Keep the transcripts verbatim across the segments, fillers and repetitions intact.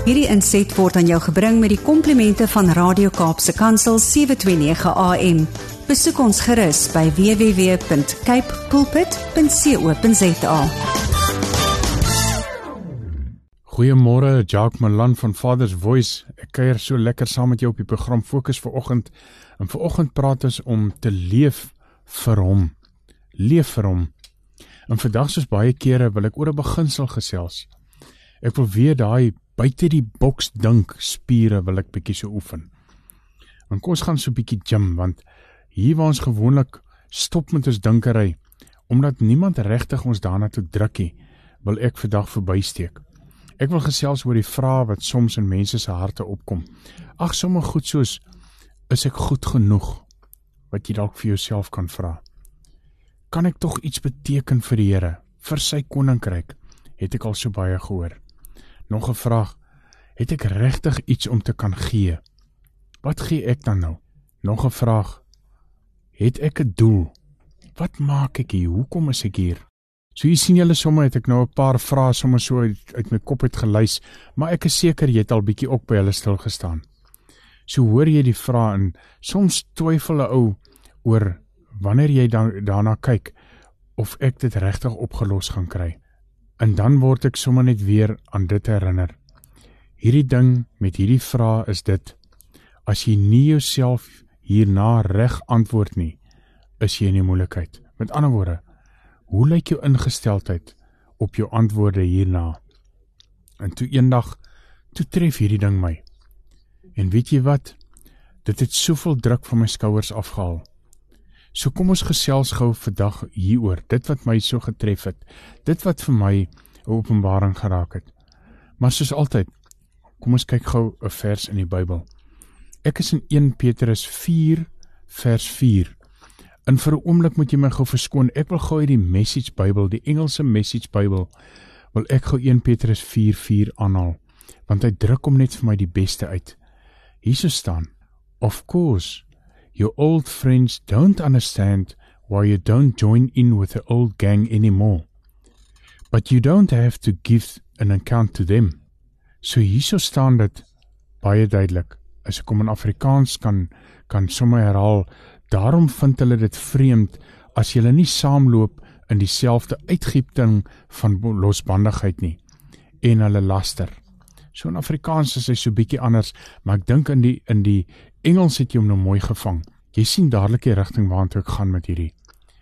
Hierdie inset word aan jou gebring met die komplimente van Radio Kaapse Kansel sewe twee nege A M. Besoek ons gerus by w w w punt cape pulpit punt co punt za. Goeiemôre, Jacques Malan van Father's Voice. Ek kuier so lekker saam met jou op die program Fokus vir oggend. En vir oggend praat ons om te leef vir hom. Leef vir hom. En vandag soos baie kere wil ek oor 'n beginsel gesels. Ek wil weer daai buite die boks dink spiere wil ek bietjie so oefen. En kom ons gaan so bietjie gym, want hier waar ons gewoonlik stop met ons dinkery, omdat niemand regtig ons daarna toe drukkie, wil ek vandag verbysteek. Ek wil gesels oor die vrae wat soms in mense se harte opkom. Ag, sommer goed soos, is ek goed genoeg? Wat jy dalk vir jouself kan vra. Kan ek tog iets beteken vir die Here, vir sy koninkryk? Het ek al so baie gehoor. Nog 'n vraag, het ek regtig iets om te kan gee? Wat gee ek dan nou? Nog 'n vraag, het ek 'n doel? Wat maak ek hier? Hoekom is ek hier? So jy sien julle sommer, het ek nou 'n paar vrae sommer so uit, uit my kop het gelys, maar ek is seker jy het al bietjie ook by hulle stil gestaan. So hoor jy die vrae en soms twyfel 'n ou oor wanneer jy dan, daarna kyk of ek dit regtig opgelos gaan kry. En dan word ek sommer net weer aan dit herinner. Hierdie ding met hierdie vrae is dit, as jy nie jouself hierna reg antwoord nie, is jy in die moeilikheid. Met ander woorde, hoe lyk jou ingesteldheid op jou antwoorde hierna? En toe eendag, toe tref hierdie ding my. En weet jy wat? Dit het soveel druk van my skouers afgehaal. So kom ons gesels gou vandag hieroor, dit wat my so getref het, dit wat vir my 'n openbaring geraak het. Maar soos altyd, kom ons kyk gou 'n vers in die Bybel. Ek is in Eerste Petrus vier vers vier. En vir 'n oomblik moet jy my gou verskoon, ek wil gou die Message Bybel, die Engelse Message Bybel, wil ek gou Eerste Petrus vier vier aanhaal, want hy druk hom net vir my die beste uit. Hier so staan, of course, your old friends don't understand why you don't join in with the old gang anymore. But you don't have to give an account to them. So hierso staan dit baie duidelik. As ek kom in Afrikaans kan, kan sommer herhaal, daarom vind hulle dit vreemd as julle nie saamloop in dieselfde uitgiepting van losbandigheid nie en hulle laster. So in Afrikaans is hy so bietjie anders, maar ek dink in die, in die Engels het jy hom nou mooi gevang. Jy sien dadelik die rigting waartoe ek gaan met hierdie.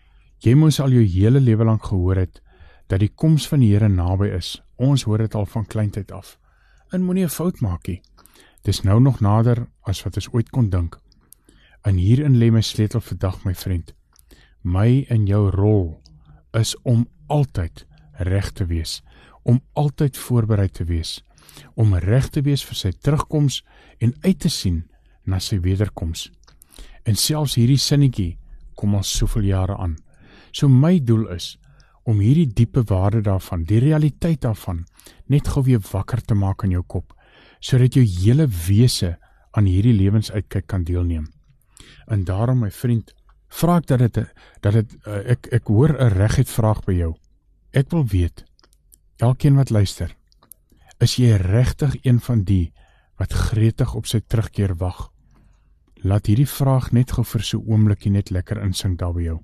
Jy moes al jou hele lewe lank gehoor het, dat die koms van die Here naby is. Ons hoor dit al van kleintyd af. En moenie 'n fout maak nie. Dis nou nog nader as wat ons ooit kon dink. En hierin lê my sleutel vandag, my vriend. My en jou rol is om altyd reg te wees, om altyd voorbereid te wees, om reg te wees vir sy terugkoms en uit te sien na sy wederkoms. En selfs hierdie sinnetjie kom al soveel jare aan. So my doel is om hierdie diepe waarde daarvan, die realiteit daarvan, net gou weer wakker te maak in jou kop, sodat jou hele wese aan hierdie lewensuitkyk kan deelneem. En daarom, my vriend, vra ek dat dit, dat dit uh, ek, ek hoor 'n reguit vraag by jou. Ek wil weet, elkeen wat luister, is jy regtig een van die wat gretig op sy terugkeer wag? Laat hierdie vraag net gou vir so 'n oombliekie net lekker insink daar by jou.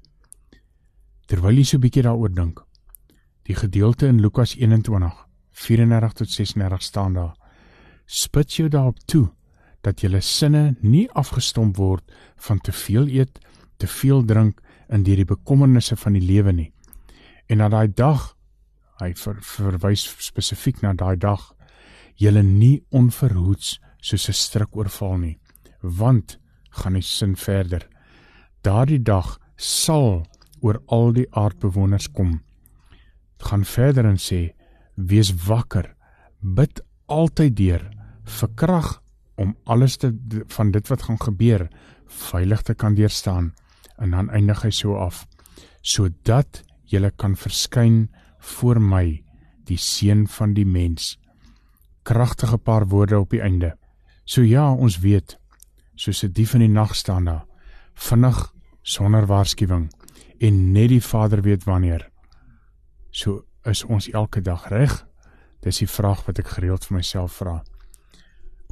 Terwyl jy so bietjie daaroor dink, die gedeelte in Lukas eenentwintig, vyf en dertig tot ses en dertig staan daar, spit jou daarop toe, dat julle sinne nie afgestomp word van te veel eet, te veel drink en deur die bekommernisse van die lewe nie. En na daai dag, hy ver, verwys spesifiek na daai dag, julle nie onverhoeds soos 'n stryk oorval nie, want, gaan hy sin verder, daardie dag sal oor al die aardbewoners kom. Gaan verder en sê, wees wakker, bid altyd deur, vir krag om alles te, van dit wat gaan gebeur, veilig te kan deurstaan, en dan eindig hy so af, sodat julle kan verskyn voor my, die seun van die mens. Kragtige paar woorde op die einde. So ja, ons weet, soos 'n dief in die nag staan daar, vinnig, sonder waarskuwing, en net die Vader weet wanneer. So is ons elke dag reg? Dis die vraag wat ek gereeld vir myself vra.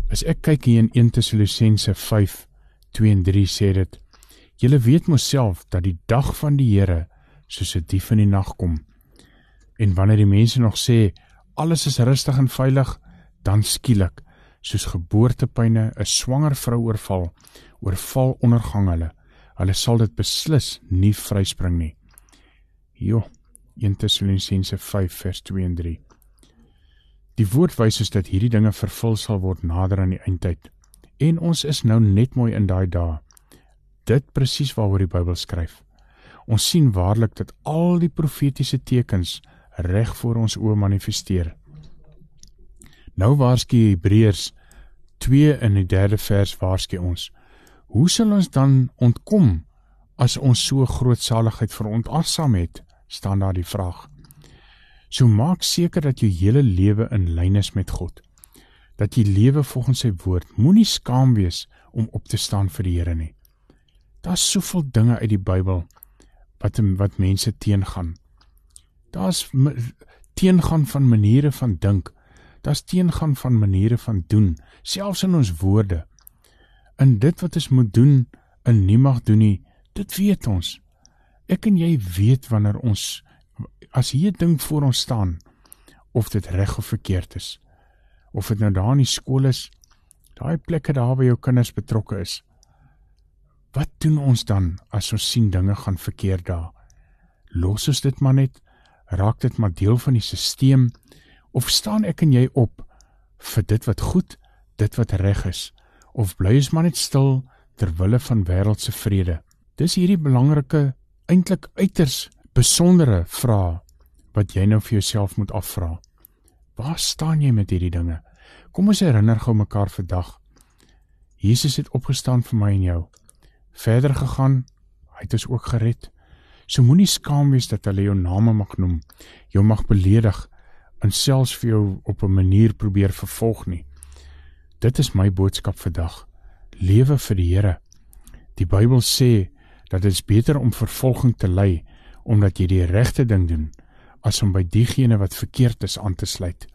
As ek kyk hier in eerste Tessalonisense vyf, twee en drie sê dit, julle weet mos self dat die dag van die Here soos 'n dief in die nag kom. En wanneer die mense nog sê, alles is rustig en veilig, dan skielik, soos geboortepyne 'n swanger vrou oorval, oorval ondergang hulle. Hulle sal dit beslis nie vryspring nie. Jo, eerste Tessalonisense vyf vers twee en drie. Die woord wys ons dat hierdie dinge vervul sal word nader aan die eindtyd. En ons is nou net mooi in daai dae. Dit presies waaroor die Bybel skryf. Ons sien waarlik dat al die profetiese tekens reg voor ons oë manifesteer. Nou waarsku Hebreërs twee in die derde vers waarsku ons. Hoe sal ons dan ontkom as ons so groot saligheid veronagsaam het? Staan daar die vraag. So maak seker dat jou hele lewe in lyn is met God. Dat jy lewe volgens sy woord. Moenie skaam wees om op te staan vir die Here nie. Daar's soveel dinge uit die Bybel wat, wat mense teengaan. Daar's teengaan van maniere van dink. Daar's teengaan van maniere van doen, selfs in ons woorde. In dit wat ons moet doen en nie mag doen nie, dit weet ons. Ek en jy weet wanneer ons, as hier ding voor ons staan, of dit reg of verkeerd is, of dit nou daar in die skool is, daai plekke daar waar jou kinders betrokke is. Wat doen ons dan as ons sien dinge gaan verkeerd daar? Los ons dit maar net, raak dit maar deel van die sisteem, of staan ek en jy op vir dit wat goed, dit wat reg is, of bly ons maar net stil ter wille van wêreldse vrede? Dis hierdie belangrike, eintlik uiters besondere vrae wat jy nou vir jouself moet afvra. Waar staan jy met hierdie dinge? Kom ons herinner gou mekaar vandag. Jesus het opgestaan vir my en jou. Verder gegaan, hy het ons ook gered. So moenie skaam wees dat hulle jou name mag noem, jou mag beledig, en selfs vir jou op 'n manier probeer vervolg nie. Dit is my boodskap vandag. Lewe vir die Here. Die Bybel sê dat dit is beter om vervolging te ly, omdat jy die regte ding doen, as om by diegene wat verkeerd is aan te sluit.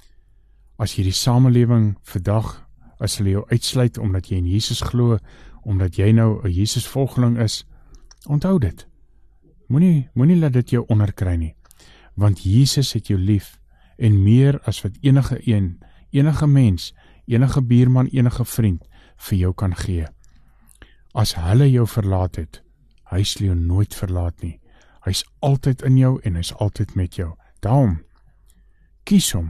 As jy die samelewing vandag, as hulle jou uitsluit omdat jy in Jesus glo, omdat jy nou 'n Jesus volgeling is, onthou dit. Moenie, moenie laat dit jou onderkry nie, want Jesus het jou lief, en meer as wat enige een, enige mens, enige buurman, enige vriend vir jou kan gee. As hulle jou verlaat het, hy sal jou nooit verlaat nie. Hy's altyd in jou en hy's altyd met jou. Daarom, kies hom.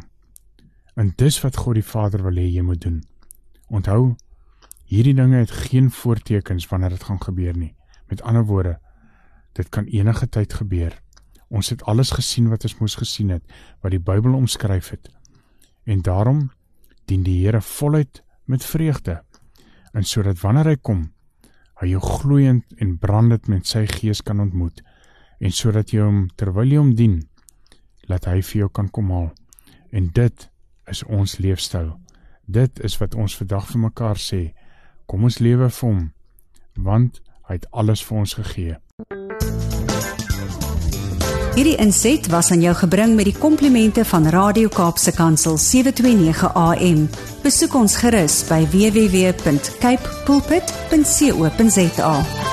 En dis wat God die Vader wil hê jy moet doen. Onthou, hierdie dinge het geen voortekens wanneer dit gaan gebeur nie. Met ander woorde, dit kan enige tyd gebeur. Ons het alles gesien wat ons moes gesien het, wat die Bybel omskryf het. En daarom dien die Here voluit met vreugde, en sodat wanneer hy kom, hy jou gloeiend en brandend met sy gees kan ontmoet, en sodat jy hom, terwyl jy hom dien, laat hy vir jou kan kom haal. En dit is ons leefstyl. Dit is wat ons vandag vir mekaar sê. Kom ons lewe vir hom, want hy het alles vir ons gegee. Hierdie inset was aan jou gebring met die komplimente van Radio Kaapse Kansel sewe twee nege A M. Besoek ons gerus by w w w punt cape pulpit punt co punt za.